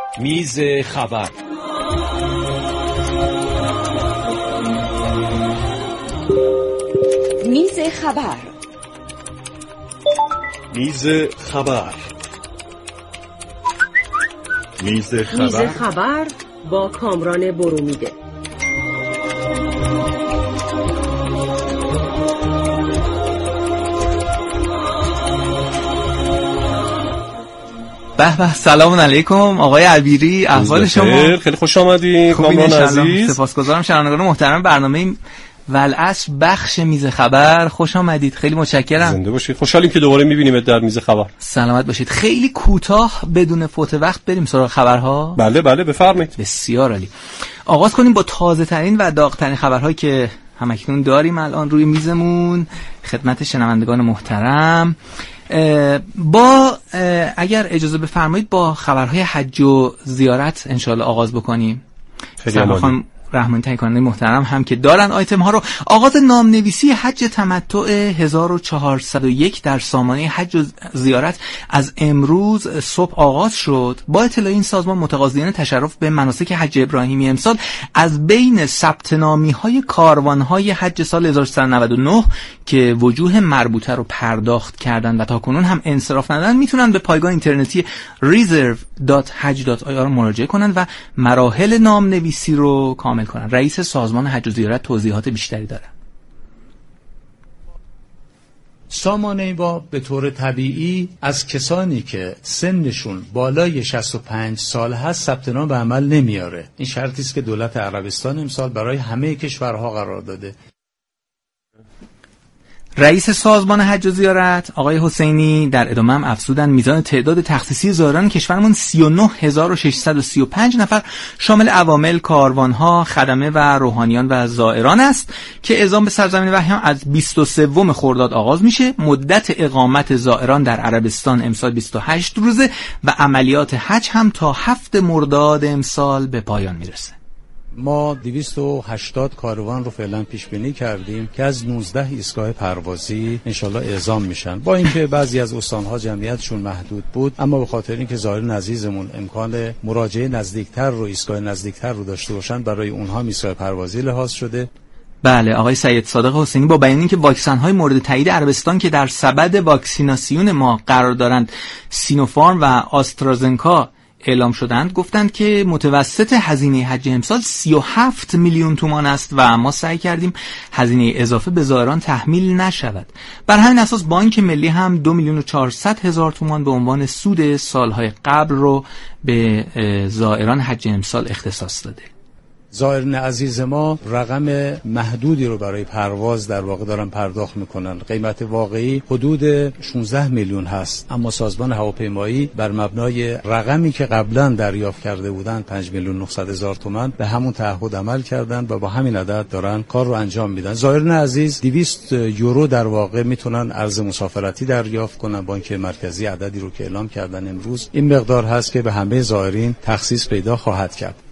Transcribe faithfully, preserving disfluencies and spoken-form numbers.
میز خبر. میز خبر. میز خبر. میز خبر. میز خبر با کامران برومیده. به به، سلام علیکم آقای عبیری، احوال شما؟ خیلی خوش آمدی کامران عزیز. سپاسگزارم. شنوندگان محترم برنامه والعصر بخش میز خبر، خوش آمدید. خیلی متشکرم. زنده باشید. خوشحالیم که دوباره می‌بینیم در میز خبر. سلامت باشید. خیلی کوتاه بدون فوت وقت بریم سراغ خبرها. بله بله بفرمایید. بسیار عالی. آغاز کنیم با تازه ترین و داغ ترین خبرهایی که همکنون داریم الان روی میزمون خدمت شنوندگان محترم. با اگر اجازه بفرمایید با خبرهای حج و زیارت انشالله آغاز بکنیم. خیلی عالی. رحمانی تهیه کننده محترم هم که دارن آیتم ها رو. آغاز نامنویسی حج تمتع هزار و چهارصد و یک در سامانه حج و زیارت از امروز صبح آغاز شد. با اطلاع این سازمان متقاضیان تشرف به مناسک حج ابراهیمی امسال از بین ثبت نامی های کاروان های حج سال هزار و سیصد و نود و نه که وجوه مربوطه رو پرداخت کردن و تاکنون هم انصراف ندادن میتونن به پایگاه اینترنتی ریزرو دات حج دات آی آر مراجعه کنن و مراحل نامنویسی رو کامل کنن. رئیس سازمان حج و زیارت توضیحات بیشتری داره. سامانه ما به طور طبیعی از کسانی که سنشون بالای شصت و پنج سال هست ثبت نام به عمل نمیاره. این شرطی است که دولت عربستان امسال برای همه کشورها قرار داده. رئیس سازمان حج و زیارت آقای حسینی در ادامه هم افزودن میزان تعداد تخصیصی زائران کشورمون سی و نه هزار و ششصد و سی و پنج نفر شامل عوامل، کاروانها، خدمه و روحانیان و زائران است که اعزام به سرزمین وحی هم از بیست و سوم خرداد آغاز میشه. مدت اقامت زائران در عربستان امسال بیست و هشت روزه و عملیات حج هم تا هفتم مرداد امسال به پایان میرسه. ما دویست و هشتاد کاروان رو فعلا پیش بینی کردیم که از نوزده ایستگاه پروازی انشالله اعزام میشن. با اینکه بعضی از استانها جمعیتشون محدود بود، اما به خاطر اینکه زائران عزیزمون امکان مراجعه نزدیکتر رو ایستگاه نزدیکتر رو داشته باشن، برای اونها ایستگاه پروازی لحاظ شده. بله، آقای سید صادق حسینی با بیان اینکه واکسن‌های مورد تایید عربستان که در سبد واکسیناسیون ما قرار دارند سینوفارم و آسترازنکا اعلام شدند، گفتند که متوسط هزینه حج امسال سی و هفت میلیون تومان است و ما سعی کردیم هزینه اضافه به زائران تحمیل نشود. بر همین اساس بانک ملی هم دو میلیون و چهارصد هزار تومان به عنوان سود سالهای قبل رو به زائران حج امسال اختصاص داده. زائران عزیز ما رقم محدودی رو برای پرواز در واقع دارن پرداخت میکنن. قیمت واقعی حدود شانزده میلیون هست، اما سازمان هواپیمایی بر مبنای رقمی که قبلا دریافت کرده بودن پنج میلیون و نهصد هزار تومان به همون تعهد عمل کردن و با همین عدد دارن کار رو انجام میدن. زائران عزیز دویست یورو در واقع میتونن ارز مسافرتی دریافت کنن. بانک مرکزی عددی رو که اعلام کردن امروز این مقدار هست که به همه زائرین تخصیص پیدا خواهد کرد.